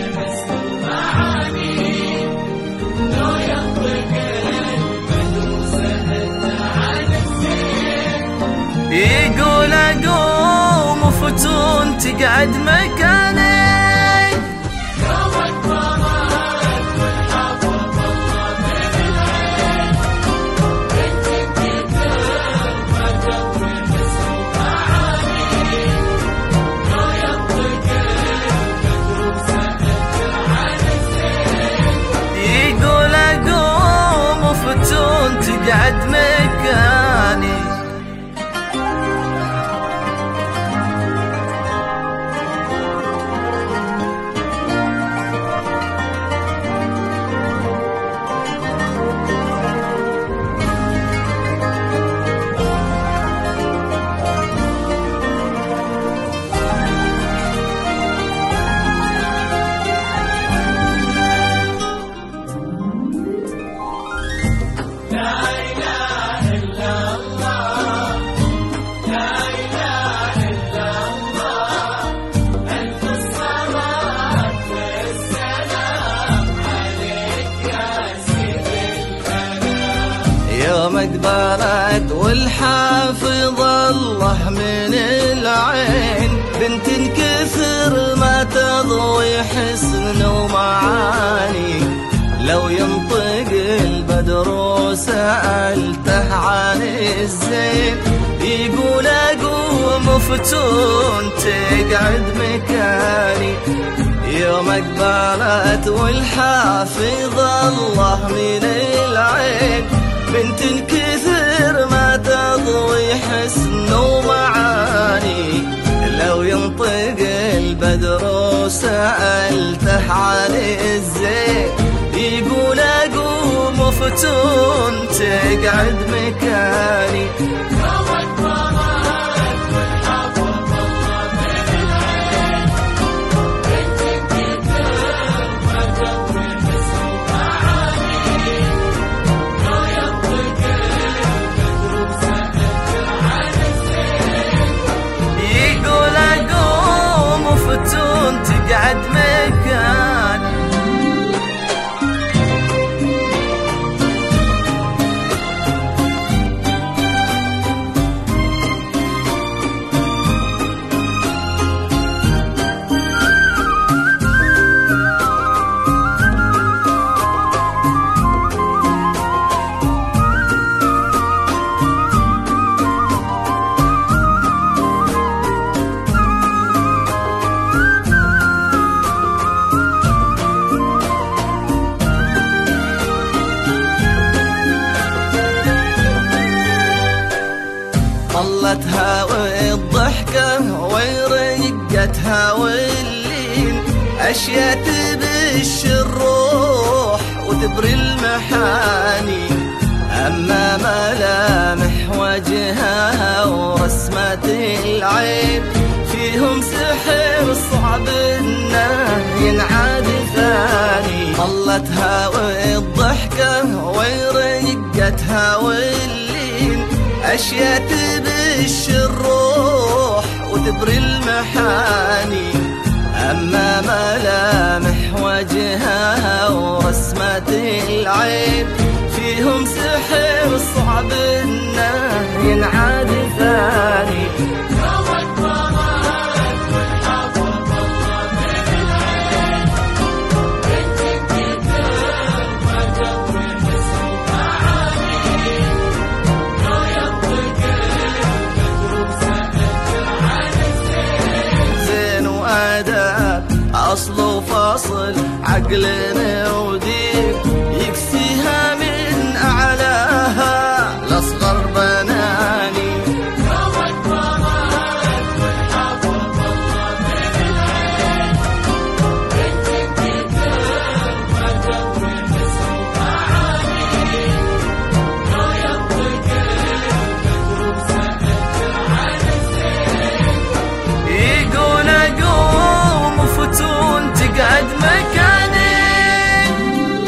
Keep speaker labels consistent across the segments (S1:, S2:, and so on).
S1: يقول اقوم وفتون تقعد مكاني. يقول اقوم وفتون تقعد مكاني. يومك بارد والحافظ الله من العين، بنت كثر ما تضوي حسن ومعاني. لو ينطق البدر وسألته عن الزين، يقول اقوم فتون تقعد مكاني. يومك بارد والحافظ الله من العين، بنت كثر ما تضوي حسن ومعاني. لو ينطق البدر وسألته عن الزين، يقول اقوم فتون تقعد مكاني. تقعد مكاني. طلتها والضحكة ورقتها واللين، أشياء تبش الروح وتبري المحاني. أما ملامح وجهها ورسمة العين، فيهم سحر صعب إنه ينعاد ثاني. طلتها والضحكة ورقتها واللين، أشياء تبش الروح وتبري المحاني. أما ملامح وجهها ورسمة العين، فيهم سحر صعب إنه ينعاد ثاني. أصل وفاصل عقلنا ودين، يكسيها من أعلاها لأصغر بناني. يقول اقوم فتون تقعد مكاني.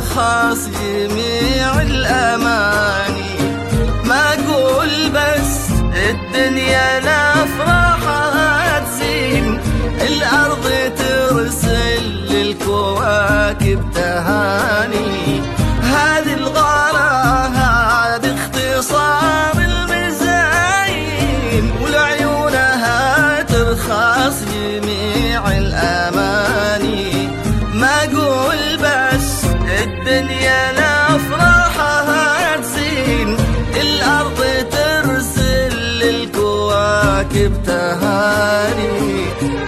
S1: ترخص جميع الأماني. ما أقول بس الدنيا لأفراحها تزين، الأرض ترسل للكواكب تهاني. هذه الغارة هذا اختصار المزاين، ولعيونها ترخص جميع الأماني. ما أقول بس الدنيا لأفراحها تزين، الأرض ترسل للكواكب تهاني.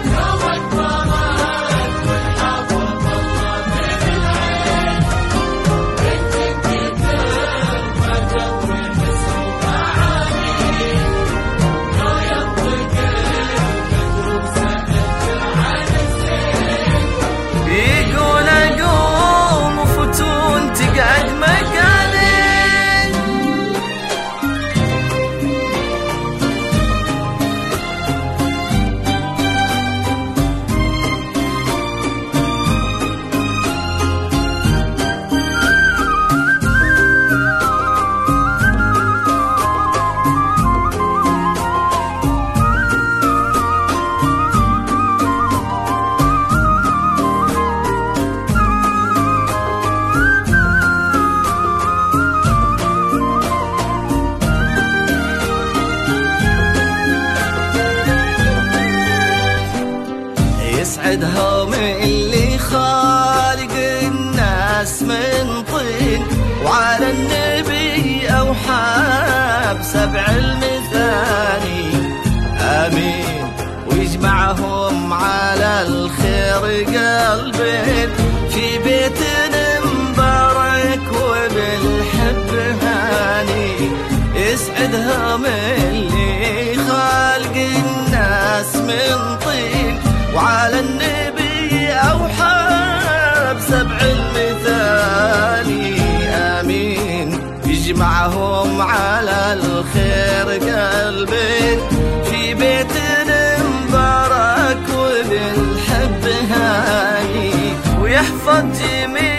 S1: يسعدهم اللي خالق الناس من طين، وعلى النبي أوحى بسبع المثاني. آمين. ويجمعهم على الخير قلبين، في بيت مبارك وبالحب هاني. يسعدهم اللي خالق الناس من طين، وعلى النبي أوحى بسبع المثاني. آمين. يجمعهم على الخير قلبين، في بيت مبارك وبالحب هاني. ويحفظ جميع